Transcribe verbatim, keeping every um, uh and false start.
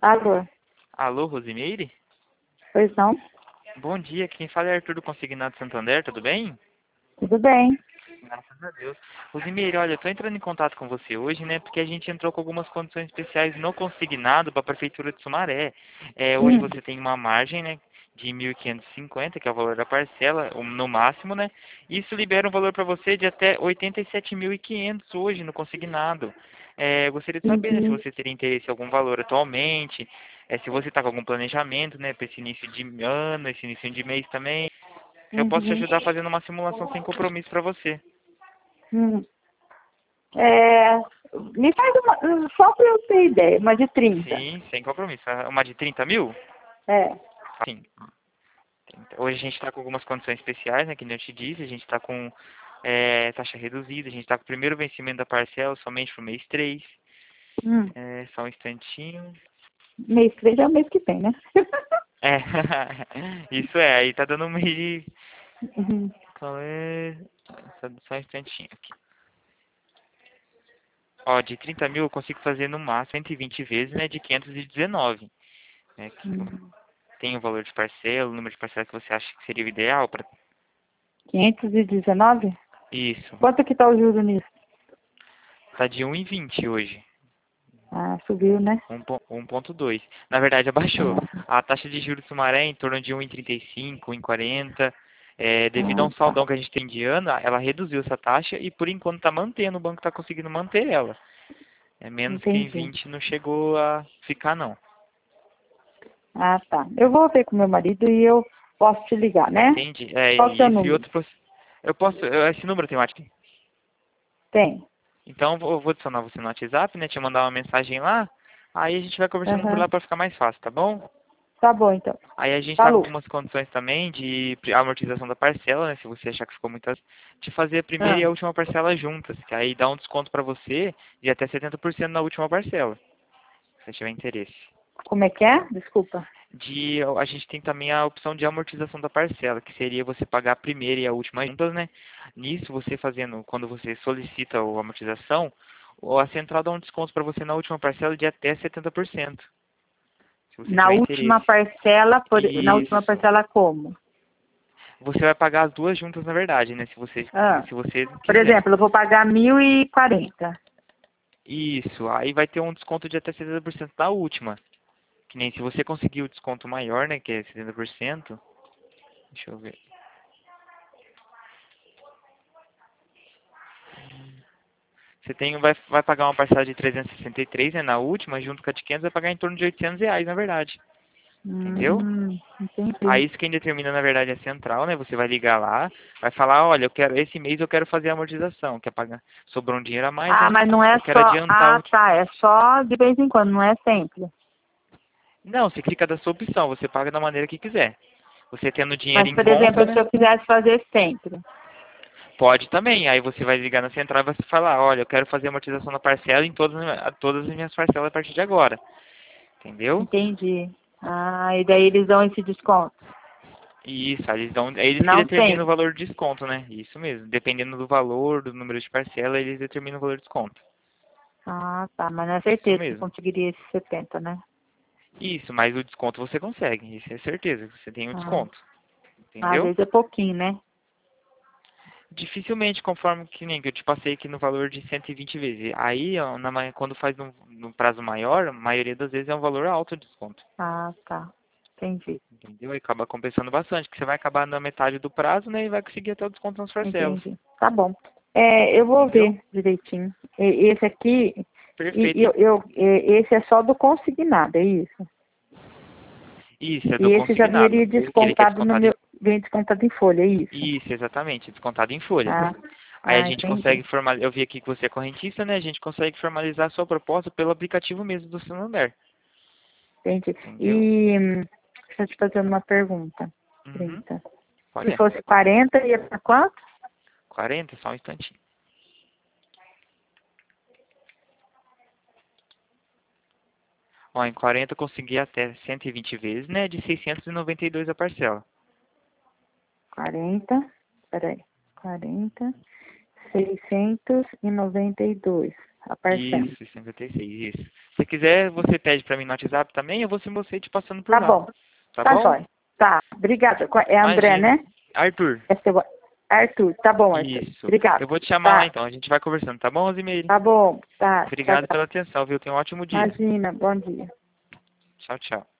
Alô? Alô, Rosimeire? Pois não? Bom dia, quem fala é Arthur do Consignado Santander, tudo bem? Tudo bem. Graças a Deus. Rosimeire, olha, eu tô entrando em contato com você hoje, né, porque a gente entrou com algumas condições especiais no consignado para a Prefeitura de Sumaré. É, hoje Hum, você tem uma margem, né, de mil quinhentos e cinquenta, que é o valor da parcela, o- no máximo, né? Isso libera um valor para você de até oitenta e sete mil e quinhentos hoje no consignado. É, eu gostaria de saber, né, se entendi. você teria interesse em algum valor atualmente, é, se você está com algum planejamento, né, para esse início de ano, esse início de mês também. Eu posso te Uhum. ajudar fazendo uma simulação sem compromisso para você. Hum. É, me faz uma, só para eu ter ideia, uma de trinta. Sim, sem compromisso. Ah, uma de trinta mil? É. Sim. Hoje a gente está com algumas condições especiais, né, que nem eu te disse. A gente está com é, taxa reduzida, a gente está com o primeiro vencimento da parcela somente para o mês três. Hum. É, só um instantinho. Mês três é o mês que tem, né? É, isso é, aí tá dando um mês de... Uhum. Qual é? Só, só um instantinho aqui. Ó, de trinta mil eu consigo fazer no máximo cento e vinte vezes, né, de quinhentos e dezenove. Né, que Hum. tem o valor de parcela, o número de parcelas que você acha que seria o ideal para quinhentos e dezenove? isso. Quanto que tá o juro nisso? Tá de um e vinte hoje. Ah, subiu, né? um ponto dois. Na verdade, abaixou. Ah, A taxa de juros do Sumaré é em torno de um e trinta e cinco, um e quarenta. É, devido a ah, um tá. saldão que a gente tem de ano, ela reduziu essa taxa e por enquanto está mantendo, o banco está conseguindo manter ela. É menos que em Entendi. vinte não chegou a ficar não. Ah, tá. Eu vou ver com meu marido e eu posso te ligar, né? Entende? É, Qual que é o seu e, e número? outro proce- eu posso, eu- esse número tem WhatsApp. Tem. Então eu vou eu vou adicionar você no WhatsApp, né? Te mandar uma mensagem lá. Aí a gente vai conversando por lá Aham. para ficar mais fácil, tá bom? Tá bom, então. Aí a gente está com Falou. algumas condições também de pri- amortização da parcela, né? Se você achar que ficou muito... as- de fazer a primeira e Ah, a última parcela juntas, que aí dá um desconto para você de até setenta por cento na última parcela, se você tiver interesse. como é que é? Desculpa. De, a gente tem também a opção de amortização da parcela, que seria você pagar a primeira e a última juntas, né? Nisso, você fazendo, quando você solicita a amortização, o- a central dá um desconto para você na última parcela de até setenta por cento, se você Na tiver última interesse. parcela, por, na última Isso. parcela como? Você vai pagar as duas juntas, na verdade, né? Se você, Ah, se você por quiser. exemplo, eu vou pagar mil e quarenta. Isso. Aí vai ter um desconto de até setenta por cento da última. Que nem se você conseguir o desconto maior, né? Que é setenta por cento. Deixa eu ver. Você tem, vai, vai pagar uma parcela de trezentos e sessenta e três, né? Na última, junto com a de quinhentos, vai pagar em torno de oitocentos reais, na verdade. Entendeu? Hum, entendi. Aí isso quem determina, na verdade, é a central, né? Você vai ligar lá, vai falar, olha, eu quero, esse mês eu quero fazer a amortização, quer pagar, sobrou um dinheiro a mais, Ah, né? mas não é Eu quero só. adiantar Ah, o... tá. É só de vez em quando, não é sempre. Não, você clica da sua opção, você paga da maneira que quiser. Você tendo dinheiro Mas, em por conta, exemplo, se né? eu quisesse fazer sempre. Pode também. Aí você vai ligar na central e vai falar, olha, eu quero fazer amortização da parcela em todas, todas as minhas parcelas a partir de agora. Entendeu? Entendi. Ah, e daí eles dão esse desconto. Isso, aí eles, dão, é eles que Não determinam o sempre. valor de desconto, né? Isso mesmo. Dependendo do valor, do número de parcela, eles determinam o valor de desconto. Ah, tá. Mas não é Isso certeza que eu mesmo. conseguiria esses setenta, né? Isso, mas o desconto você consegue. Isso é certeza, você tem o Ah, desconto. às Entendeu? vezes é pouquinho, né? Dificilmente, conforme que nem que eu te passei aqui no valor de cento e vinte vezes. Aí, ó, na ma- quando faz no, no prazo maior, a maioria das vezes é um valor alto de desconto. Ah, tá. Entendi. Entendeu? E acaba compensando bastante, que você vai acabar na metade do prazo, né? E vai conseguir até o desconto nas parcelas. Entendi. Tá bom. É, eu vou Entendeu? ver direitinho. E- Esse aqui, e, e Perfeito. eu, eu, e- esse é só do consignado, é isso? Isso, é E do esse já viria consignado. Que ele quer descontado no descontado em... meu, vem descontado em folha, é isso? Isso, exatamente, descontado em folha. Ah, Aí a ah, gente consegue entendi. formalizar, eu vi aqui que você é correntista, né? A gente consegue formalizar a sua proposta pelo aplicativo mesmo do Santander. Entendi. Entendeu? E hum, deixa eu te fazer uma pergunta. Uhum. trinta. Se Olha, fosse quarenta, ia para quanto? quarenta, só um instantinho. Ó, em quarenta eu consegui até cento e vinte vezes, né? De seiscentos e noventa e dois a parcela. quarenta. Peraí. quarenta, seiscentos e noventa e dois. a parcela. Isso, cinquenta e seis, isso. Se quiser, você pede pra mim no WhatsApp também, eu vou sim você te passando por Tá lá. bom. Tá, Tá bom? jóia. Tá, obrigada. É André, Imagina. né? Arthur. É seu... Arthur, tá bom, Arthur. Isso. Obrigada. Eu vou te chamar lá Tá, então, a gente vai conversando, tá bom, Rosimeire? tá bom. Tá, tchau, Obrigado tchau. pela atenção, viu? Tenha um ótimo dia. Imagina, bom dia. Tchau, tchau.